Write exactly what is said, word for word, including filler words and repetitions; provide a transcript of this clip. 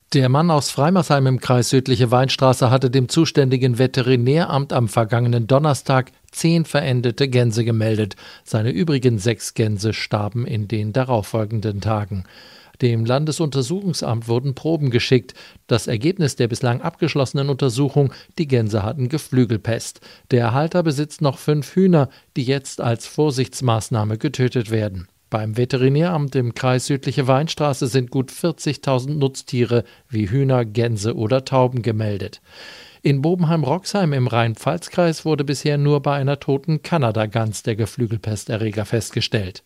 Der Mann aus Freimersheim im Kreis Südliche Weinstraße hatte dem zuständigen Veterinäramt am vergangenen Donnerstag zehn verendete Gänse gemeldet. Seine übrigen sechs Gänse starben in den darauffolgenden Tagen. Dem Landesuntersuchungsamt wurden Proben geschickt. Das Ergebnis der bislang abgeschlossenen Untersuchung: die Gänse hatten Geflügelpest. Der Halter besitzt noch fünf Hühner, die jetzt als Vorsichtsmaßnahme getötet werden. Beim Veterinäramt im Kreis Südliche Weinstraße sind gut vierzigtausend Nutztiere wie Hühner, Gänse oder Tauben gemeldet. In Bobenheim-Roxheim im Rhein-Pfalz-Kreis wurde bisher nur bei einer toten Kanadagans der Geflügelpesterreger festgestellt.